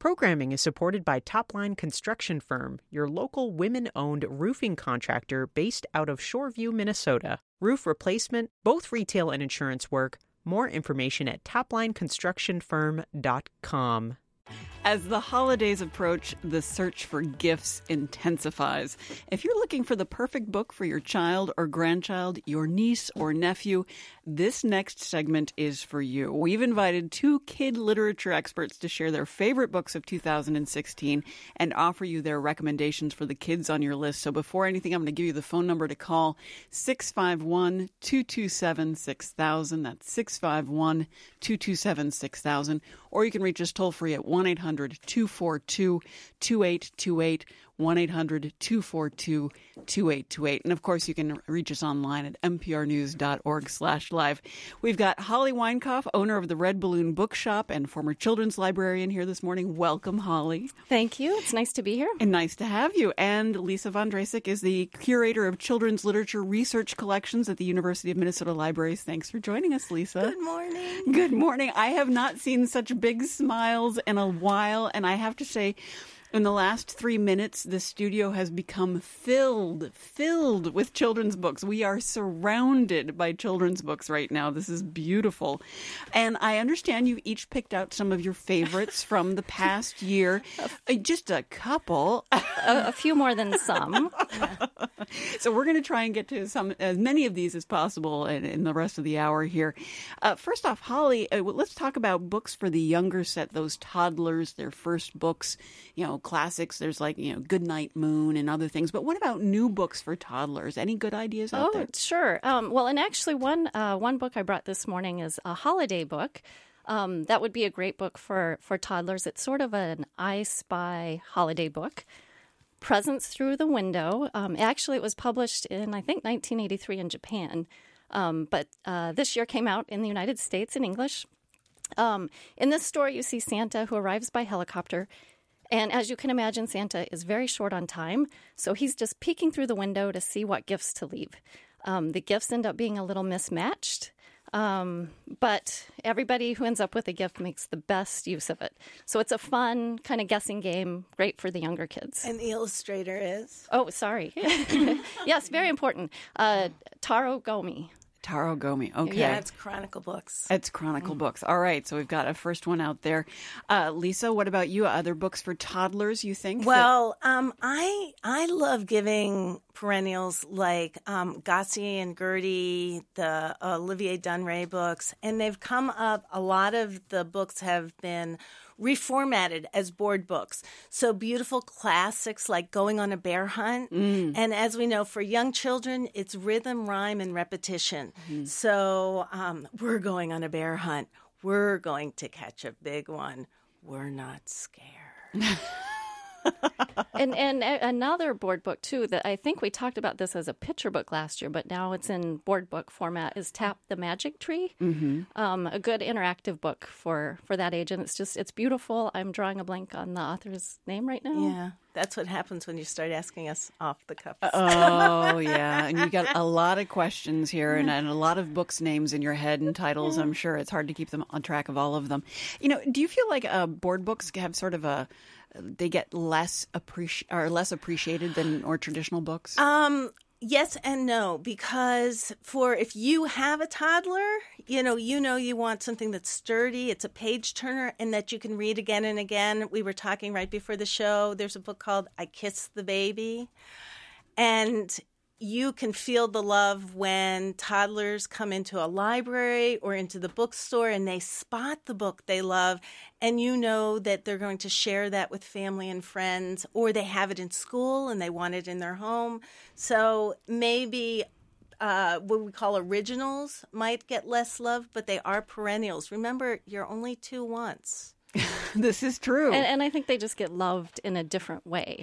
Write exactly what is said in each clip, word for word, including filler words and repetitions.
Programming is supported by Topline Construction Firm, your local women-owned roofing contractor based out of Shoreview, Minnesota. Roof replacement, both retail and insurance work. More information at topline construction firm dot com. As the holidays approach, the search for gifts intensifies. If you're looking for the perfect book for your child or grandchild, your niece or nephew, this next segment is for you. We've invited two kid literature experts to share their favorite books of two thousand sixteen and offer you their recommendations for the kids on your list. So before anything, I'm going to give you the phone number to call, six five one, two two seven, six thousand. That's six five one, two two seven, six thousand. Or you can reach us toll free at one eight hundred, two four two, two eight two eight, one eight hundred, two four two, two eight two eight. And of course, you can reach us online at n p r news dot org slash live. We've got Holly Weinkauf, owner of the Red Balloon Bookshop and former children's librarian here this morning. Welcome, Holly. Thank you. It's nice to be here. And nice to have you. And Lisa Von Drasek is the curator of children's literature research collections at the University of Minnesota Libraries. Thanks for joining us, Lisa. Good morning. Good morning. I have not seen such big smiles in a while, and I have to say, in the last three minutes, the studio has become filled, filled with children's books. We are surrounded by children's books right now. This is beautiful. And I understand you each picked out some of your favorites from the past year. Uh, Just a couple. a, a few more than some. So we're going to try and get to some as many of these as possible in, in the rest of the hour here. Uh, first off, Holly, uh, let's talk about books for the younger set, those toddlers, their first books, you know, classics. There's like, you know, Goodnight Moon and other things. But what about new books for toddlers? Any good ideas out oh, there? Sure. Um, well, and actually one uh, one book I brought this morning is a holiday book. Um, that would be a great book for, for toddlers. It's sort of an I Spy holiday book. Presents Through the Window. Um, actually, it was published in, I think, nineteen eighty-three in Japan. Um, but uh, this year came out in the United States in English. Um, in this story, you see Santa who arrives by helicopter. And as you can imagine, Santa is very short on time, so he's just peeking through the window to see what gifts to leave. Um, the gifts end up being a little mismatched, um, but everybody who ends up with a gift makes the best use of it. So it's a fun kind of guessing game, great for the younger kids. And the illustrator is? Oh, sorry. Yes, very important. Uh, Taro Gomi. Taro Gomi. Okay. Yeah, it's Chronicle Books. It's Chronicle mm-hmm. Books. All right. So we've got a first one out there. Uh, Lisa, what about you? Other books for toddlers, you think? Well, that- um, I I love giving perennials like um, Gossie and Gertie, the Olivier Dunray books, and they've come up, a lot of the books have been reformatted as board books. So beautiful classics like Going on a Bear Hunt. Mm. And as we know, for young children, it's rhythm, rhyme, and repetition. Mm. So um, we're going on a bear hunt. We're going to catch a big one. We're not scared. and and another board book, too, that I think we talked about this as a picture book last year, but now it's in board book format, is Tap the Magic Tree. Mm-hmm. Um, a good interactive book for, for that age. And it's just, it's beautiful. I'm drawing a blank on the author's name right now. Yeah. That's what happens when you start asking us off the cuff. Oh, yeah. And you got a lot of questions here and, and a lot of books names in your head and titles. I'm sure it's hard to keep them on track of all of them. You know, do you feel like uh, board books have sort of a, they get less appreci- or less appreciated than or traditional books? Um, yes and no, because for if you have a toddler, you know, you know you want something that's sturdy, it's a page turner, and that you can read again and again. We were talking right before the show. There's a book called I Kissed the Baby, and you can feel the love when toddlers come into a library or into the bookstore and they spot the book they love, and you know that they're going to share that with family and friends, or they have it in school and they want it in their home. So maybe uh, what we call originals might get less love, but they are perennials. Remember, you're only two once. This is true. And, and I think they just get loved in a different way.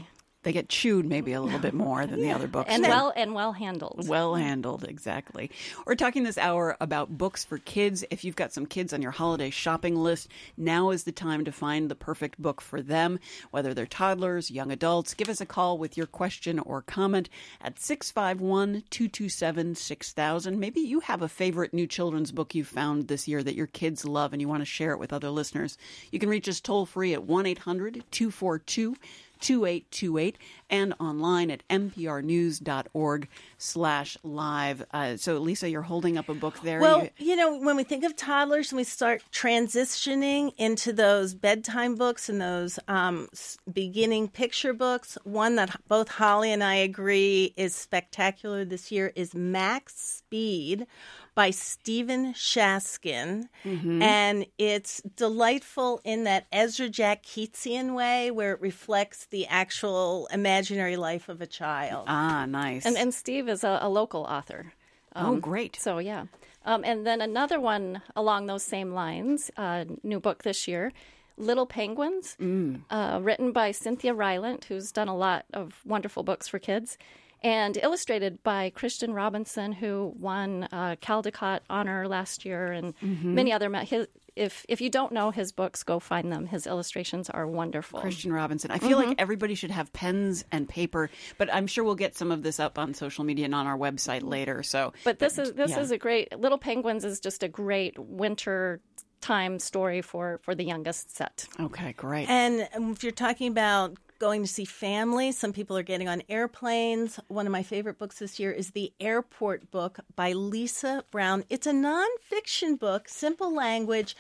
they get chewed maybe a little bit more than the other books. And do. well and well handled. Well handled, exactly. We're talking this hour about books for kids. If you've got some kids on your holiday shopping list, now is the time to find the perfect book for them, whether they're toddlers, young adults. Give us a call with your question or comment at six five one, two two seven, six thousand. Maybe you have a favorite new children's book you found this year that your kids love and you want to share it with other listeners. You can reach us toll free at one eight hundred, two four two, two eight two eight and online at nprnews.org slash live. Uh, so, Lisa, you're holding up a book there. Well, you... you know, when we think of toddlers and we start transitioning into those bedtime books and those um, beginning picture books, one that both Holly and I agree is spectacular this year is Max Speed by Stephen Shaskin. Mm-hmm. And it's delightful in that Ezra Jack Keatsian way where it reflects the actual imaginary life of a child. Ah, nice. And, and Steve is a, a local author. Um, oh, great. So, yeah. Um, and then another one along those same lines, uh, new book this year, Little Penguins, mm. uh, written by Cynthia Rylant, who's done a lot of wonderful books for kids, and illustrated by Christian Robinson, who won uh, Caldecott Honor last year, and mm-hmm. many other. His, if if you don't know his books, go find them. His illustrations are wonderful. Christian Robinson. I feel mm-hmm. like everybody should have pens and paper, but I'm sure we'll get some of this up on social media and on our website later. So, but this but, is this yeah. is a great. Little Penguins is just a great winter time story for for the youngest set. Okay, great. And if you're talking about going to see family, some people are getting on airplanes. One of my favorite books this year is The Airport Book by Lisa Brown. It's a nonfiction book, simple language,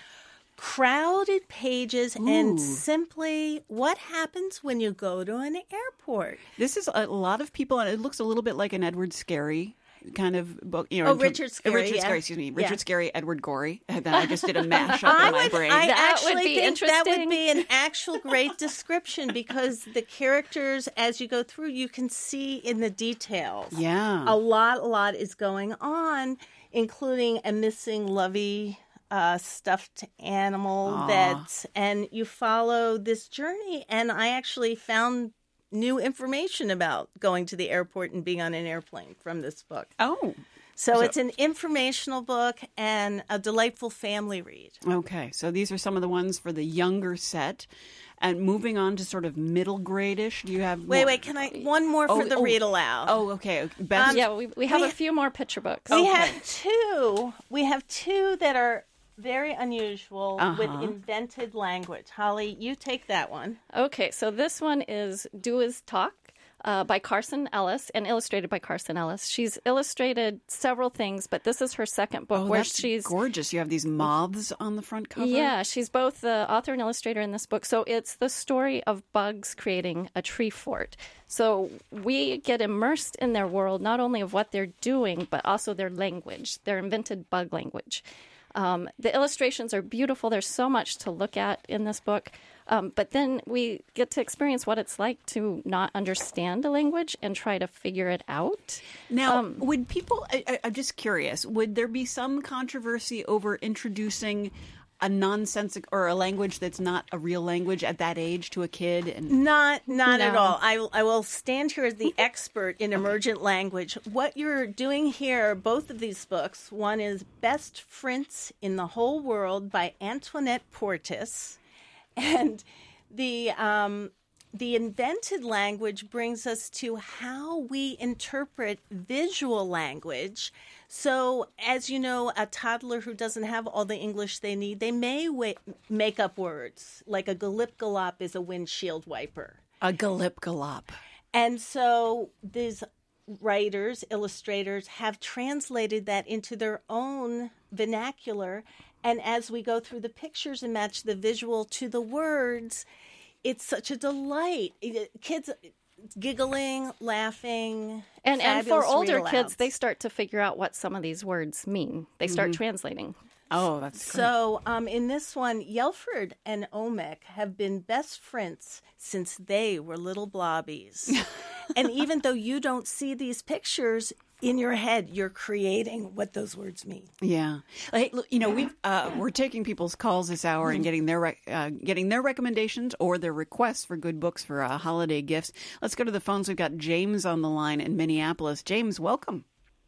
crowded pages, Ooh. and simply what happens when you go to an airport. This is a lot of people, and it looks a little bit like an Edward Scarry kind of book, you know. Oh, Richard Scarry. Uh, Richard yeah. Scarry, excuse me. Richard yeah. Scarry, Edward Gorey. And then I just did a mashup I in my would, brain. I that actually would be think interesting. that would be an actual great description because the characters, as you go through, you can see in the details. Yeah. A lot, a lot is going on, including a missing Lovey uh, stuffed animal Aww. that, and you follow this journey. And I actually found new information about going to the airport and being on an airplane from this book. Oh. So, so it's an informational book and a delightful family read. Okay. So these are some of the ones for the younger set. And moving on to sort of middle grade-ish, do you have Wait, more? wait, can I one more oh, for the oh, read aloud? Oh, okay. Best Um, yeah, we we have we, a few more picture books. We okay. have two. We have two that are very unusual uh-huh. with invented language. Holly, you take that one. Okay, so this one is Do Is Talk uh, by Carson Ellis and illustrated by Carson Ellis. She's illustrated several things, but this is her second book oh, where that's she's gorgeous. You have these moths on the front cover. Yeah, she's both the author and illustrator in this book. So it's the story of bugs creating a tree fort. So we get immersed in their world, not only of what they're doing, but also their language, their invented bug language. Um, the illustrations are beautiful. There's so much to look at in this book. Um, but then we get to experience what it's like to not understand a language and try to figure it out. Now, Um, would people, I, I, I'm just curious, would there be some controversy over introducing a nonsensical or a language that's not a real language at that age to a kid? And Not, not No. at all. I, I will stand here as the expert in emergent language. What you're doing here, both of these books, one is Best Prince in the Whole World by Antoinette Portis, and the um, the invented language brings us to how we interpret visual language. So, as you know, a toddler who doesn't have all the English they need, they may wa- make up words, like a galip galop is a windshield wiper. a galip galop. And so these writers, illustrators have translated that into their own vernacular. And as we go through the pictures and match the visual to the words, it's such a delight. Kids giggling, laughing. And and for fabulous older read-alouds. kids, they start to figure out what some of these words mean. They start Mm-hmm. translating. Oh, that's great. So um, in this one, Yelford and Omek have been best friends since they were little blobbies. And even though you don't see these pictures, in your head, you're creating what those words mean. Yeah, hey, look, you know, we uh, we're taking people's calls this hour and getting their rec- uh, getting their recommendations or their requests for good books for uh, holiday gifts. Let's go to the phones. We've got James on the line in Minneapolis. James, welcome.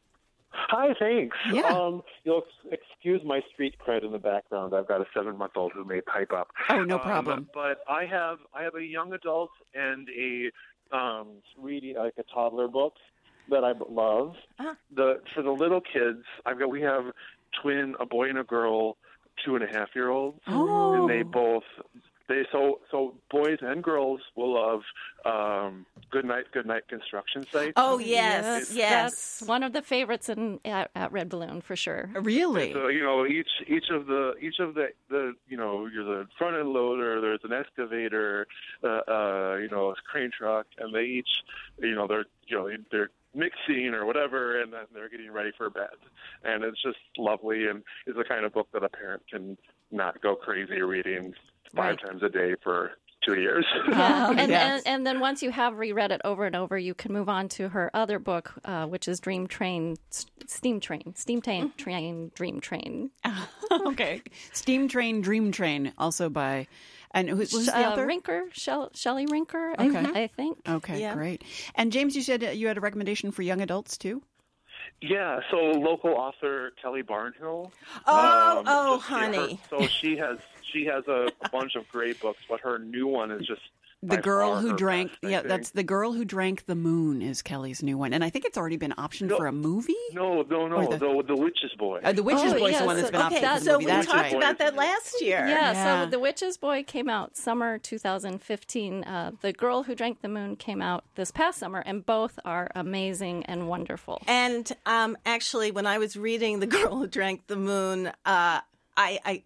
Hi, thanks. Yeah. Um, you'll ex- excuse my street cred in the background. I've got a seven-month-old who may pipe up. Oh, no problem. Um, but I have I have a young adult and a um, reading like a toddler book that I love. Uh-huh. The for the little kids, I've got we have twin, a boy and a girl, two and a half year olds, Oh. and they both they so so boys and girls will love um, Good Night Good Night Construction Site. Oh, yes, yes. That's one of the favorites in at, at Red Balloon for sure. Really? So you know each each of the each of the, the you know you're the front end loader. There's an excavator, uh, uh, you know a crane truck, and they each you know they're you know they're mixing or whatever, and then they're getting ready for bed, and it's just lovely and is the kind of book that a parent can not go crazy reading five Right. times a day for two years. Yeah, and, Yes. and and then once you have reread it over and over, you can move on to her other book, uh, which is Dream Train, S- Steam Train, Steam Train, Train, Dream Train. Okay. Steam Train, Dream Train, also by, and who was the uh, author? Rinker, Shell, Shelley Rinker, Okay. I, I think. Okay, Yeah. great. And James, you said uh, you had a recommendation for young adults too? Yeah, so local author Kelly Barnhill. Oh, um, oh, just- her- honey. so she has she has a, a bunch of great books, but her new one is just The by Girl far Who her Drank, best, I yeah, think. that's The Girl Who Drank the Moon is Kelly's new one. And I think it's already been optioned No. for a movie? No, no, no, Or the- the, the Witch's Boy. Uh, the Witch's Oh, Boy is yes, the one that's been okay, optioned for the So movie. we That's talked right. about that last year. Yeah, Yeah. so The Witch's Boy came out summer two thousand fifteen. Uh, the Girl Who Drank the Moon came out this past summer, and both are amazing and wonderful. And um, actually, when I was reading The Girl Who Drank the Moon, uh, I, I,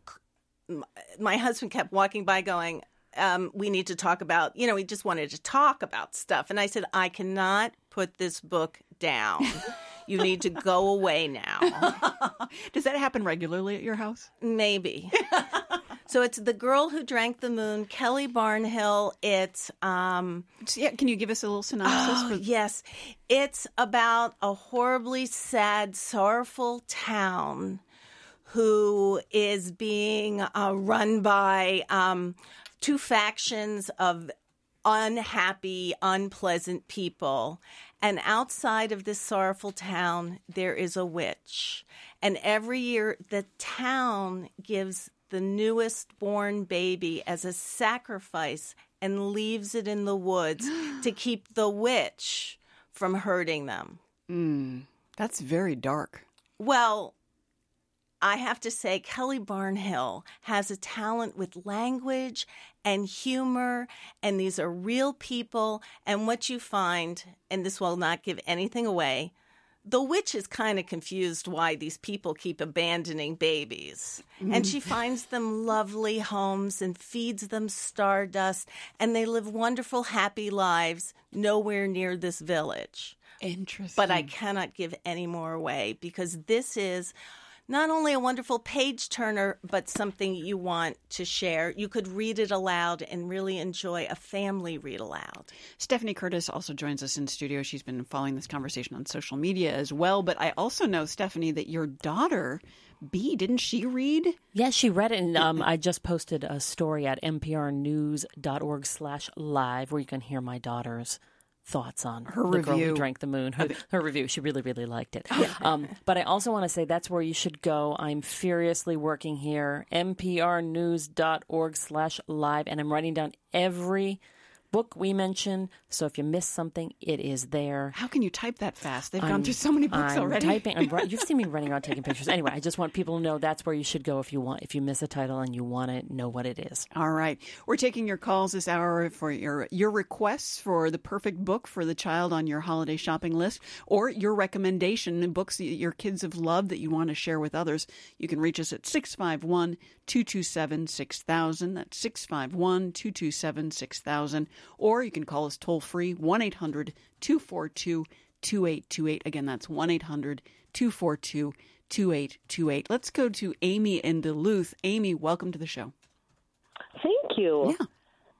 my husband kept walking by going, um, we need to talk about, you know, he just wanted to talk about stuff. And I said, I cannot put this book down. You need to go away now. Does that happen regularly at your house? Maybe. So it's The Girl Who Drank the Moon, Kelly Barnhill. It's... Um, Yeah, can you give us a little synopsis? Oh, for... yes. It's about a horribly sad, sorrowful town who is being uh, run by um, two factions of unhappy, unpleasant people. And outside of this sorrowful town, there is a witch. And every year, the town gives the newest born baby as a sacrifice and leaves it in the woods to keep the witch from hurting them. Mm, that's very dark. Well, I have to say, Kelly Barnhill has a talent with language and humor, and these are real people. And what you find, and this will not give anything away, the witch is kind of confused why these people keep abandoning babies. Mm-hmm. And she finds them lovely homes and feeds them stardust, and they live wonderful, happy lives nowhere near this village. Interesting. But I cannot give any more away because this is not only a wonderful page turner, but something you want to share. You could read it aloud and really enjoy a family read aloud. Stephanie Curtis also joins us in studio. She's been following this conversation on social media as well. But I also know, Stephanie, that your daughter, Bee, didn't she read? Yes, she read it, and um, I just posted a story at nprnews.org slash live where you can hear my daughter's thoughts on Her The Girl review. Who Drank the Moon. Her, her review. She really, really liked it. Um, but I also want to say that's where you should go. I'm furiously working here, nprnews.org slash live, and I'm writing down every book we mention. So if you miss something, it is there. How can you type that fast? They've I'm- gone through so many books I'm already. Typing, I'm, ri- you've seen me running around taking pictures. Anyway, I just want people to know that's where you should go if you want. If you miss a title and you want to know what it is. All right. We're taking your calls this hour for your your requests for the perfect book for the child on your holiday shopping list, or your recommendation, books that your kids have loved that you want to share with others. You can reach us at six five one, two two seven, six thousand. That's six five one, two two seven, six thousand. Or you can call us toll free, one eight hundred, two four two, two eight two eight. Again, that's one eight hundred, two four two, two eight two eight. Let's go to Amy in Duluth. Amy, welcome to the show. Thank you. Yeah.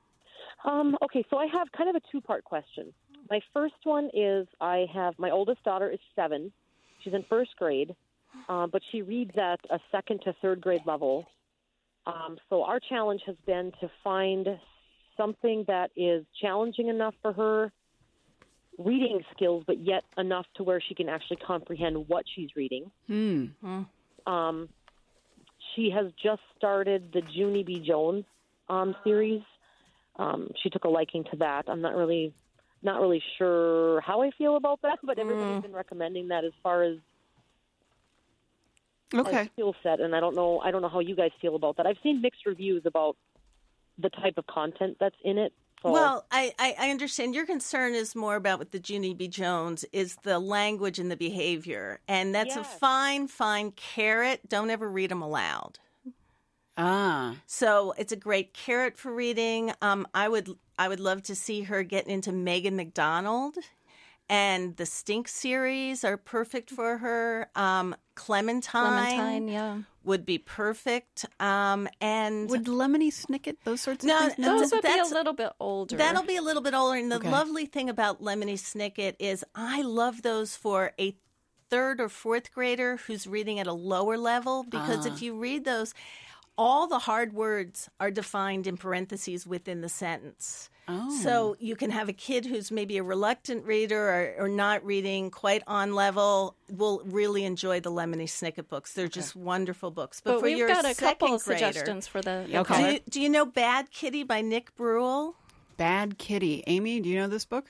Um, okay, so I have kind of a two-part question. My first one is I have my oldest daughter is seven, She's in first grade, uh, but she reads at a second to third grade level. Um, so our challenge has been to find something that is challenging enough for her reading skills, but yet enough to where she can actually comprehend what she's reading. Hmm. Um, she has just started the Junie B. Jones um, series. Um, she took a liking to that. I'm not really, not really sure how I feel about that, but everybody's been recommending that as far as Okay. as skill set, and I don't know. I don't know how you guys feel about that. I've seen mixed reviews about the type of content that's in it. So. Well, I, I, I understand your concern is more about with the Junie B. Jones is the language and the behavior, and that's Yes. a fine, fine carrot. Don't ever read them aloud. Ah. So it's a great carrot for reading. Um, I would I would love to see her get into Megan McDonald, and the Stink series are perfect for her. Um, Clementine, Clementine, yeah. would be perfect. Um, and Would Lemony Snicket, those sorts of No, things? no. Those would be a That's- little bit older. That'll be a little bit older. And the Okay. lovely thing about Lemony Snicket is I love those for a third or fourth grader who's reading at a lower level, because Ah. if you read those, all the hard words are defined in parentheses within the sentence. Oh. So you can have a kid who's maybe a reluctant reader or, or not reading quite on level will really enjoy the Lemony Snicket books. They're just wonderful books. But, But for we've your got a couple second of grader, suggestions for the, the Okay. do color. you, do you know Bad Kitty by Nick Bruhl? Bad Kitty. Amy, do you know this book?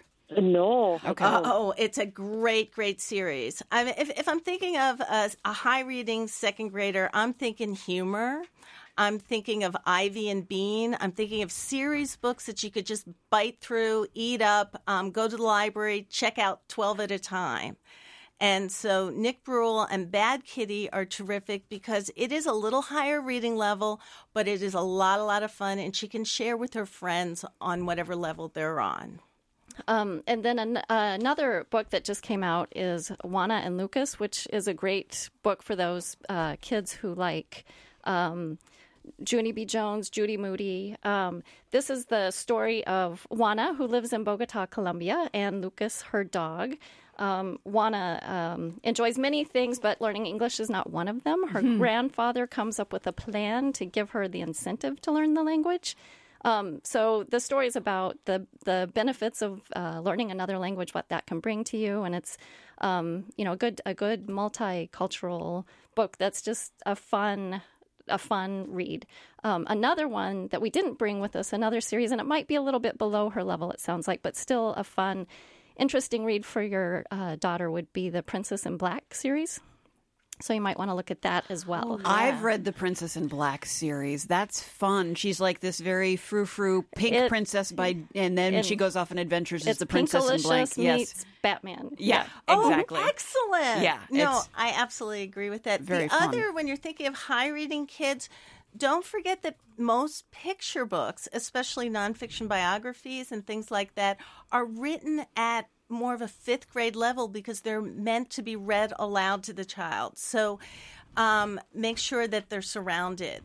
no. Okay. Uh, oh, it's a great, great series. I mean, if, if I'm thinking of a, a high reading second grader, I'm thinking humor. I'm thinking of Ivy and Bean. I'm thinking of series books that you could just bite through, eat up, um, go to the library, check out twelve at a time. And so Nick Bruhl and Bad Kitty are terrific because it is a little higher reading level, but it is a lot, a lot of fun, and she can share with her friends on whatever level they're on. Um, and then an, uh, another book that just came out is Juana and Lucas, which is a great book for those uh, kids who like um, Junie B. Jones, Judy Moody. Um, this is the story of Juana, who lives in Bogota, Colombia, and Lucas, her dog. Um, Juana um, enjoys many things, but learning English is not one of them. Her grandfather comes up with a plan to give her the incentive to learn the language. Um, so the story is about the the benefits of uh, learning another language, what that can bring to you, and it's um, you know a good a good multicultural book that's just a fun a fun read. Um, another one that we didn't bring with us, another series, and it might be a little bit below her level, it sounds like, but still a fun, interesting read for your uh, daughter would be the Princess in Black series. So you might want to look at that as well. I've read the Princess in Black series. That's fun. She's like this very frou-frou pink It- princess by, and then and she goes off on adventures as It's the Princess in Black. Pinkalicious Yes. meets Batman. Yeah, exactly. Oh, excellent. Yeah, No, it's- I absolutely agree with that. Very the fun. other, when you're thinking of high reading kids, don't forget that most picture books, especially nonfiction biographies and things like that, are written at more of a fifth grade level because they're meant to be read aloud to the child. So um, make sure that they're surrounded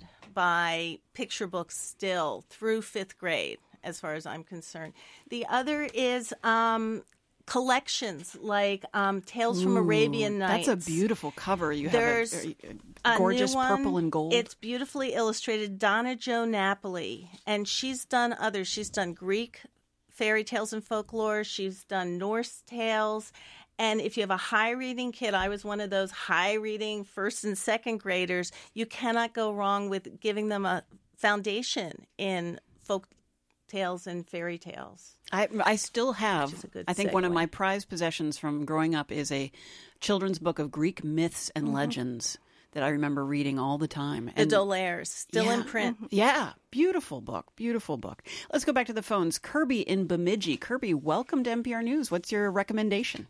by picture books still through fifth grade, as far as I'm concerned. The other is um, collections like um, Tales from Arabian Nights. That's a beautiful cover. You There's have a, a a gorgeous new one. purple and gold. It's beautifully illustrated. Donna Jo Napoli, and she's done others. She's done Greek fairy tales and folklore. She's done Norse tales. And if you have a high reading kid, I was one of those high reading first and second graders, you cannot go wrong with giving them a foundation in folk tales and fairy tales. I, I still have, Which is a good I think one of segue. my prized possessions from growing up is a children's book of Greek myths and Mm-hmm. legends that I remember reading all the time. The Dolaires, still in Yeah. print. Yeah, beautiful book, beautiful book. Let's go back to the phones. Kirby in Bemidji. Kirby, welcome to N P R News. What's your recommendation?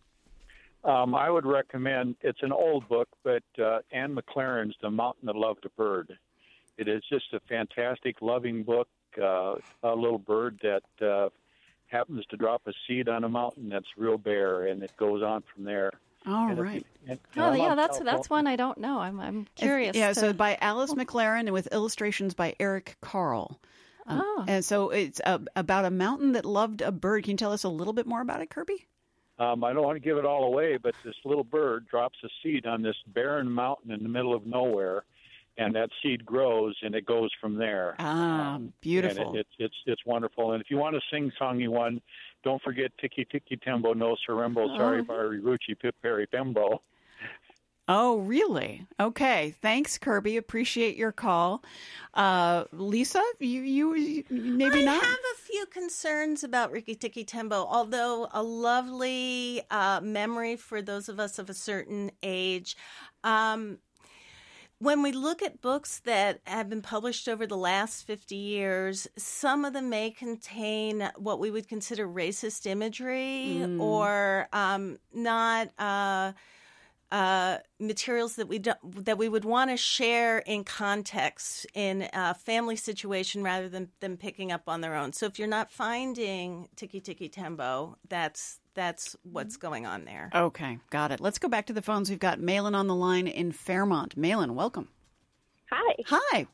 Um, I would recommend, it's an old book, but uh, Anne McLaren's The Mountain That Loved a Bird. It is just a fantastic, loving book. Uh, a little bird that uh, happens to drop a seed on a mountain that's real bare, and it goes on from there. All And if right. you- and- Oh, and I yeah, love that's that's California. one I don't know. I'm I'm curious. Yeah, to- so by Alice McLaren and with illustrations by Eric Carl. Um, Oh. And so it's uh, about a mountain that loved a bird. Can you tell us a little bit more about it, Kirby? Um, I don't want to give it all away, but this little bird drops a seed on this barren mountain in the middle of nowhere, and that seed grows, and it goes from there. Ah, um, beautiful. And it, it's it's it's wonderful. And if you want a sing-songy one, don't forget Tiki Tiki Tembo No Sarembo Sorry Bari Ruchi Pip Peri Pembo. Oh, really? Okay. Thanks, Kirby. Appreciate your call. Uh, Lisa, you, you, you maybe I not? I have a few concerns about Rikki Tikki Tembo, although a lovely uh, memory for those of us of a certain age. Um, when we look at books that have been published over the last fifty years, some of them may contain what we would consider racist imagery mm. or um, not... Uh, Uh, materials that we do, that we would want to share in context in a family situation rather than them picking up on their own. So if you're not finding Tiki Tiki Tembo, that's that's what's going on there. Okay, got it. Let's go back to the phones. We've got Malin on the line in Fairmont. Malin, welcome. Hi. Hi.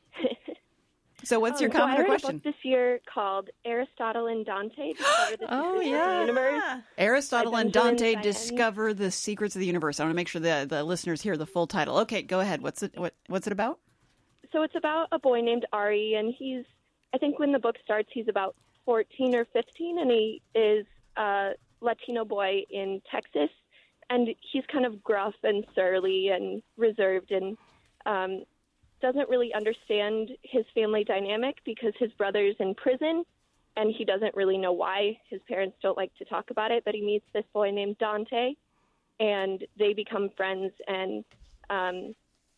So what's your um, comment so I or read question? a book this year called Aristotle and Dante Discover the Oh, Secrets yeah. of the Universe. Aristotle by and Benjamin Dante Saini. Discover the Secrets of the Universe. I want to make sure the, the listeners hear the full title. Okay, go ahead. What's it what what's it about? So it's about a boy named Ari, and he's, I think when the book starts, he's about fourteen or fifteen, and he is a Latino boy in Texas, and he's kind of gruff and surly and reserved and um, doesn't really understand his family dynamic because his brother's in prison, and he doesn't really know why. His parents don't like to talk about it, but he meets this boy named Dante, and they become friends, and um,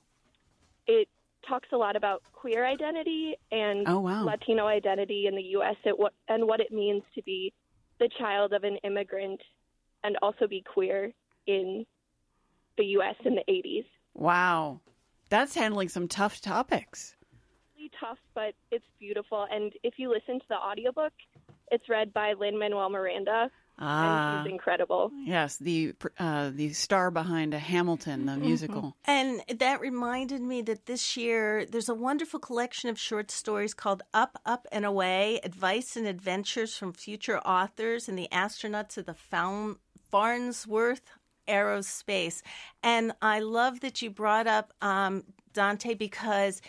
it talks a lot about queer identity and oh, wow. Latino identity in the U S It, and what it means to be the child of an immigrant and also be queer in the U S in the eighties. Wow. That's handling some tough topics. Really tough, but it's beautiful. And if you listen to the audiobook, it's read by Lin-Manuel Miranda, ah, and he's incredible. Yes, the uh, the star behind Hamilton, the musical. And that reminded me that this year there's a wonderful collection of short stories called Up, Up, and Away, Advice and Adventures from Future Authors and the Astronauts of the Found- Farnsworth Aerospace. And I love that you brought up um, Dante, because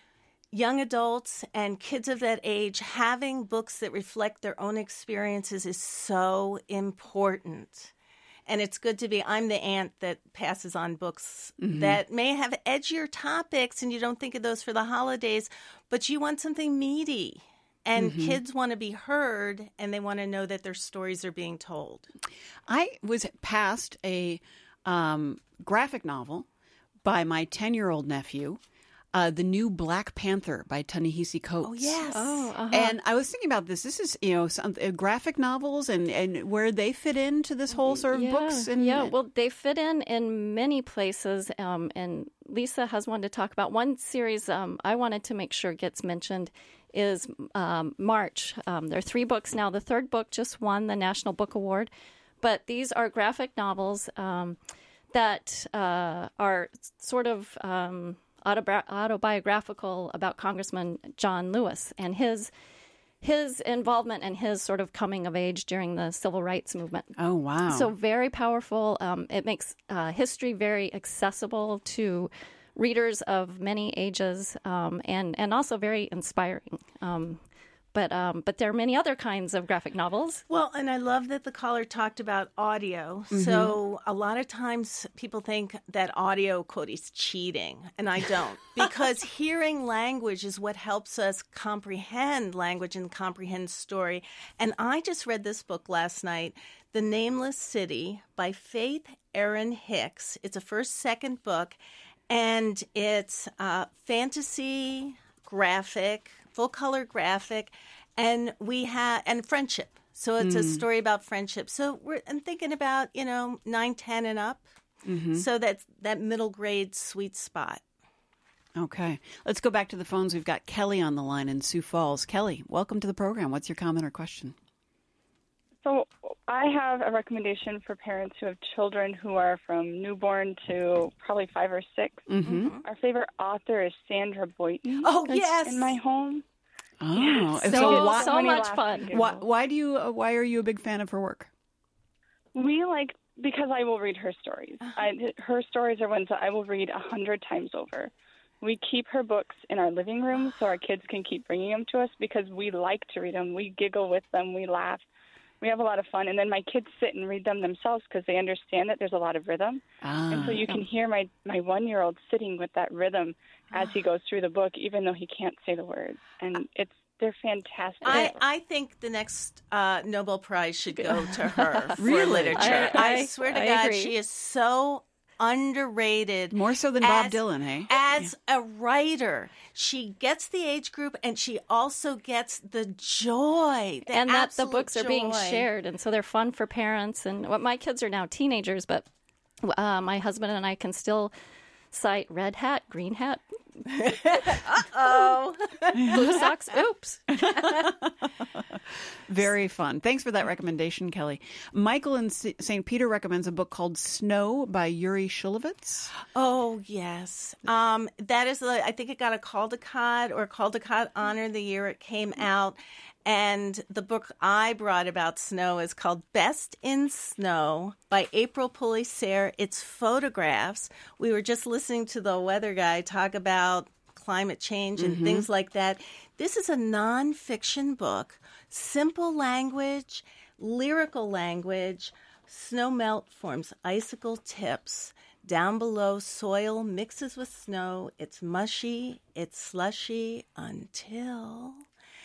young adults and kids of that age having books that reflect their own experiences is so important. And it's good to be, I'm the aunt that passes on books mm-hmm. that may have edgier topics and you don't think of those for the holidays, but you want something meaty. And mm-hmm. kids want to be heard, and they want to know that their stories are being told. I was passed a um, graphic novel by my ten-year-old nephew, uh, The New Black Panther by Ta-Nehisi Coates. Oh, yes. Oh, uh-huh. And I was thinking about this. This is, you know, some, uh, graphic novels and, and where they fit into this whole sort of yeah, books. And, yeah, well, they fit in in many places. Um, and Lisa has one to talk about. One series um, I wanted to make sure gets mentioned is um, March. Um, there are three books now. The third book just won the National Book Award. But these are graphic novels um, that uh, are sort of um, autobi- autobiographical about Congressman John Lewis and his his involvement and his sort of coming of age during the civil rights movement. Oh, wow. So very powerful. Um, it makes uh, history very accessible to readers of many ages, um, and and also very inspiring. Um, but um, but there are many other kinds of graphic novels. Well, and I love that the caller talked about audio. Mm-hmm. So a lot of times people think that audio, quote, is cheating, and I don't, because hearing language is what helps us comprehend language and comprehend story. And I just read this book last night, The Nameless City by Faith Erin Hicks. It's a first, second book. And it's uh, fantasy, graphic, full-color graphic, and we have and friendship. So it's mm. a story about friendship. So we're I'm thinking about, you know, nine, ten and up. Mm-hmm. So that's that middle grade sweet spot. Okay. Let's go back to the phones. We've got Kelly on the line in Sioux Falls. Kelly, welcome to the program. What's your comment or question? So I have a recommendation for parents who have children who are from newborn to probably five or six. Mm-hmm. Our favorite author is Sandra Boynton. Oh, yes. In my home. Oh, yes. so, so, why, so much fun. Why, why do you? Uh, why are you a big fan of her work? We like, because I will read her stories. I, her stories are ones that I will read a hundred times over. We keep her books in our living room so our kids can keep bringing them to us because we like to read them. We giggle with them. We laugh. We have a lot of fun. And then my kids sit and read them themselves because they understand that there's a lot of rhythm. Ah. And so you can hear my, my one-year-old sitting with that rhythm as he goes through the book, even though he can't say the words. And it's they're fantastic. I, I think the next uh, Nobel Prize should go to her for Really? literature. I- I, I- swear to I God, agree. she is so underrated. More so than Bob as- Dylan, hey? As a writer, she gets the age group, and she also gets the joy, the and that the absolute books are being joy. shared, and so they're fun for parents. And what my kids are now teenagers, but uh, my husband and I can still cite Red Hat, Green Hat, Oh, Blue Socks. Oops. Very fun. Thanks for that recommendation, Kelly. Michael in Saint Peter recommends a book called Snow by Yuri Shulevitz. oh yes. Um, that is the. I think it got a Caldecott or Caldecott honor the year it came out. And the book I brought about snow is called Best in Snow by April Polisser. It's photographs. We were just listening to the weather guy talk about climate change and mm-hmm. things like that. This is a nonfiction book, simple language, lyrical language. Snow melt forms icicle tips. Down below, soil mixes with snow. It's mushy, it's slushy until...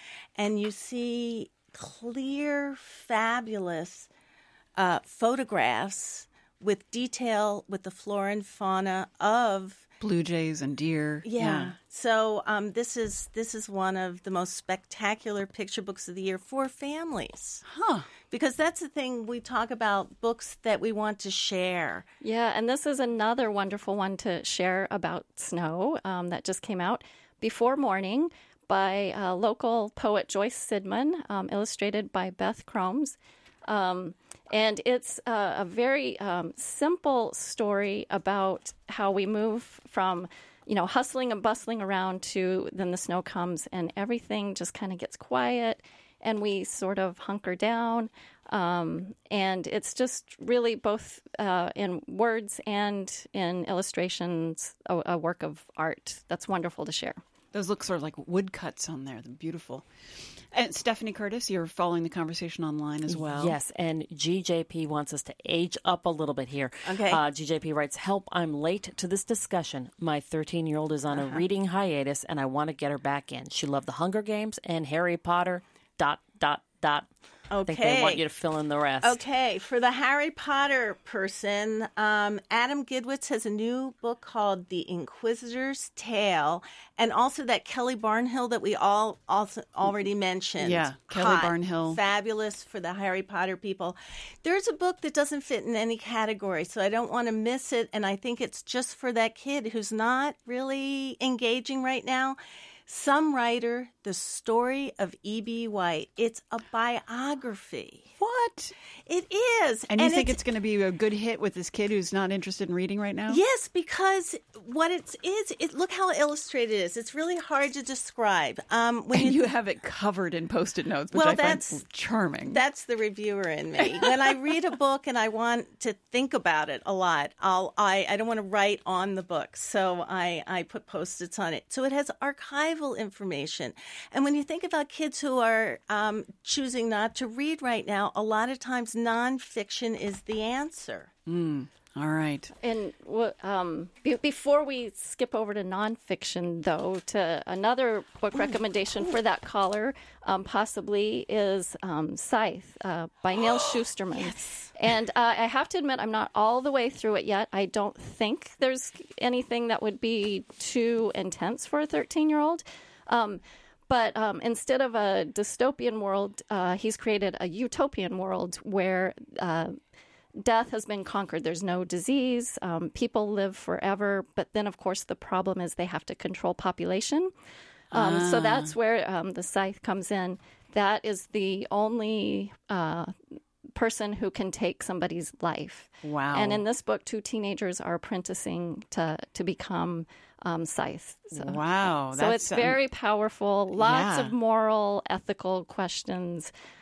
And you see clear, fabulous uh, photographs with detail with the flora and fauna of blue jays and deer. Yeah. yeah. So um, this is this is one of the most spectacular picture books of the year for families. Huh. Because that's the thing, we talk about books that we want to share. Yeah, and this is another wonderful one to share about snow um, that just came out, Before Morning, by uh, local poet Joyce Sidman, um, illustrated by Beth Cromes. Um, and it's uh, a very um, simple story about how we move from, you know, hustling and bustling around to then the snow comes and everything just kind of gets quiet and we sort of hunker down. Um, and it's just really both uh, in words and in illustrations, a, a work of art that's wonderful to share. Those look sort of like woodcuts on there. They're beautiful. And Stephanie Curtis, you're following the conversation online as well. Yes, and G J P wants us to age up a little bit here. Okay. Uh, G J P writes, help, I'm late to this discussion. My thirteen-year-old is on a uh-huh. reading hiatus, and I want to get her back in. She loved the Hunger Games and Harry Potter, dot, dot, dot. Okay. I think they want you to fill in the rest. Okay. For the Harry Potter person, um, Adam Gidwitz has a new book called The Inquisitor's Tale, and also that Kelly Barnhill that we all also already mentioned. Yeah, Kelly Hot, Barnhill. Fabulous for the Harry Potter people. There's a book that doesn't fit in any category, so I don't want to miss it, and I think it's just for that kid who's not really engaging right now. Some Writer, The Story of E B. White. It's a biography. What? It is. And you and think it's, it's going to be a good hit with this kid who's not interested in reading right now? Yes, because what it is, it, look how illustrated it is. It's really hard to describe. Um, when and you, you have it covered in Post-it notes, which well, I that's, find charming. That's the reviewer in me. When I read a book and I want to think about it a lot, I'll, I, I don't want to write on the book, so I, I put Post-its on it. So it has archival information. And when you think about kids who are um, choosing not to read right now, a lot of times nonfiction is the answer. Mm, all right. And um, be- before we skip over to nonfiction, though, to another book ooh, recommendation ooh. for that caller, um, possibly is um, Scythe uh, by Neil Shusterman. Yes. And uh, I have to admit, I'm not all the way through it yet. I don't think there's anything that would be too intense for a thirteen-year-old. Um, But um, instead of a dystopian world, uh, he's created a utopian world where uh, death has been conquered. There's no disease. Um, people live forever. But then, of course, the problem is they have to control population. Um, ah. So that's where um, the Scythe comes in. That is the only uh, person who can take somebody's life. Wow. And in this book, two teenagers are apprenticing to, to become Um, Scythe. So, wow. So it's very powerful. Lots yeah. of moral, ethical questions.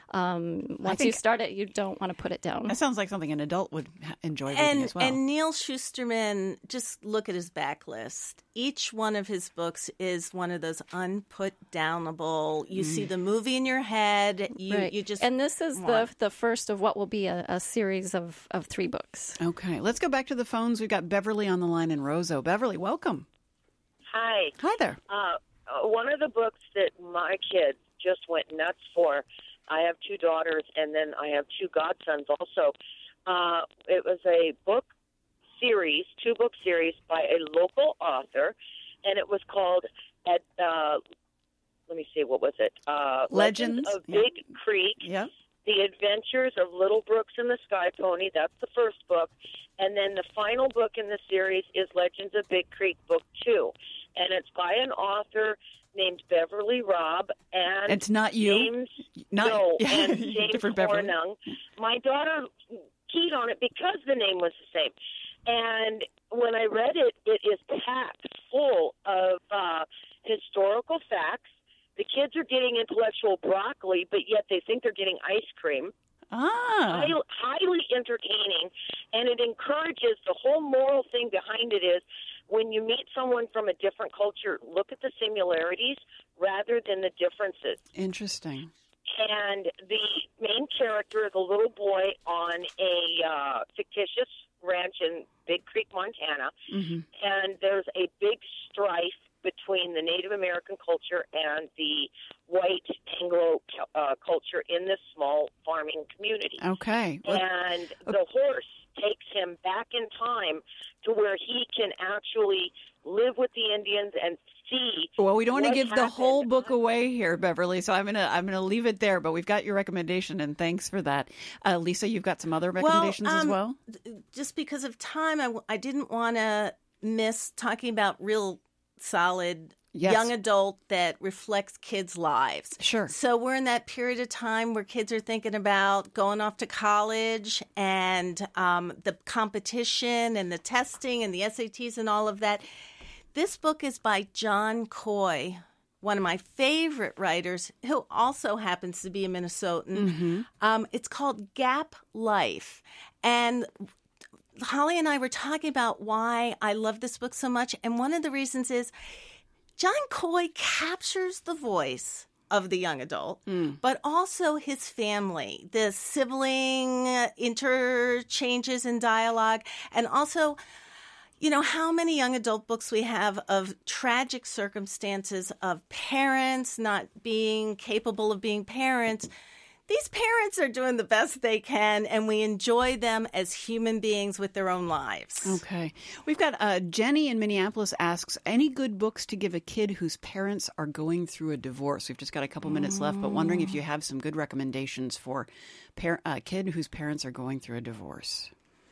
Um, once think- you start it, you don't want to put it down. That sounds like something an adult would ha- enjoy reading And, as well. and Neil Shusterman, just look at his backlist. Each one of his books is one of those unput-downable. You see the movie in your head. You, right. you just and this is the want. the first of what will be a, a series of, of three books. Okay, let's go back to the phones. We've got Beverly on the line in Roseau. Beverly, welcome. Hi. Hi there. Uh, uh, one of the books that my kids just went nuts for, I have two daughters, and then I have two godsons also. Uh, it was a book series, two-book series by a local author, and it was called, at, uh, let me see, what was it? Uh, Legends. Legends of Yeah. Big Creek. Yeah. The Adventures of Little Brooks and the Sky Pony. That's the first book. And then the final book in the series is Legends of Big Creek, Book Two. And it's by an author named Beverly Robb and It's not you? James Not- no, yeah, and James different Beverly. Hornung. My daughter keyed on it because the name was the same. And when I read it, it is packed full of uh, historical facts. The kids are getting intellectual broccoli, but yet they think they're getting ice cream. Ah. Highly, highly entertaining, and it encourages the whole moral thing behind it is when you meet someone from a different culture, look at the similarities rather than the differences. Interesting. And the main character is a little boy on a uh, fictitious ranch in Big Creek, Montana, Mm-hmm. and there's a big strife between the Native American culture and the white Anglo uh, culture in this small farming community. Okay. Well, And the horse takes him back in time to where he can actually live with the Indians and see. Well, we don't want to what give the happened. whole book away here, Beverly. So I'm gonna I'm gonna leave it there. But we've got your recommendation, and thanks for that, uh, Lisa. You've got some other recommendations well, um, as well. Just because of time, I, w- I didn't want to miss talking about real solid Yes. young adult that reflects kids' lives. Sure. So we're in that period of time where kids are thinking about going off to college and um, the competition and the testing and the S A Ts and all of that. This book is by John Coy, one of my favorite writers, who also happens to be a Minnesotan. Mm-hmm. Um, it's called Gap Life. And Holly and I were talking about why I love this book so much. And one of the reasons is John Coy captures the voice of the young adult, Mm. but also his family, the sibling interchanges in dialogue, and also, you know, how many young adult books we have of tragic circumstances of parents not being capable of being parents. These parents are doing the best they can, and we enjoy them as human beings with their own lives. Okay. We've got uh, Jenny in Minneapolis asks, any good books to give a kid whose parents are going through a divorce? We've just got a couple minutes left, but wondering if you have some good recommendations for a uh, kid whose parents are going through a divorce.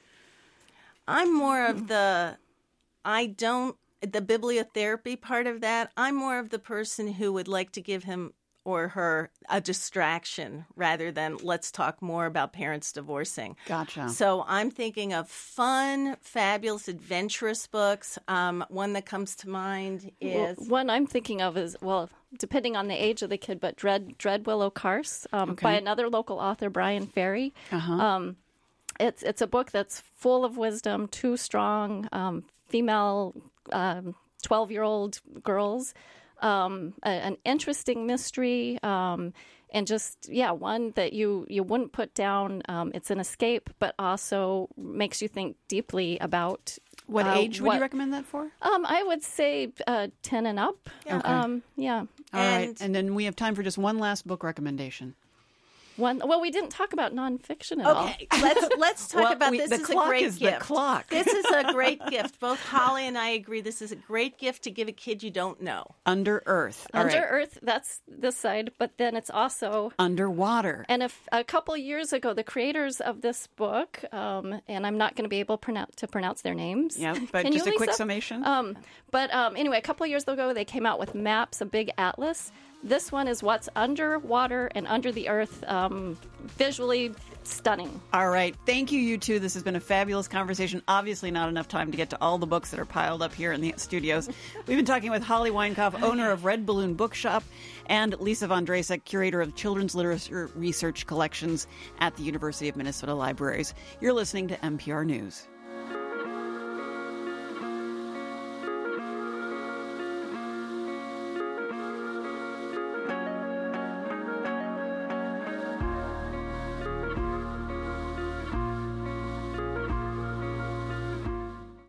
I'm more of the, I don't, the bibliotherapy part of that, I'm more of the person who would like to give him or her a distraction rather than let's talk more about parents divorcing. Gotcha. So I'm thinking of fun, fabulous, adventurous books. Um, one that comes to mind is... Well, one I'm thinking of is, well, depending on the age of the kid, but Dread, Dread Willow Karst um, Okay. by another local author, Brian Ferry. Uh-huh. Um, it's, it's a book that's full of wisdom, two strong um, female um, twelve-year-old girls. Um, a, an interesting mystery, um, and just, yeah, one that you, you wouldn't put down. Um, it's an escape, but also makes you think deeply about What uh, age would what- you recommend that for? Um, I would say uh, ten and up. Okay. Um, yeah. All right. And- And then we have time for just one last book recommendation. One. Well, we didn't talk about nonfiction at all. Okay, let's let's talk Well, about we- this. the is clock a great is the gift. clock. This is a great gift. Both Holly and I agree. This is a great gift to give a kid you don't know. Under Earth. All Under right. Earth, that's this side, but then it's also. Underwater. And if a couple years ago, the creators of this book, um, and I'm not going to be able pronounce, to pronounce their names. Yeah, but Can just you, a quick Lisa? summation. Um, but um, anyway, a couple of years ago, they came out with Maps, a big atlas This one is What's Underwater and Under the Earth. Um, visually stunning. All right. Thank you, you two. This has been a fabulous conversation. Obviously not enough time to get to all the books that are piled up here in the studios. We've been talking with Holly Weinkauf, owner of Red Balloon Bookshop, and Lisa Von Drasek, curator of children's literature research collections at the University of Minnesota Libraries. You're listening to N P R News.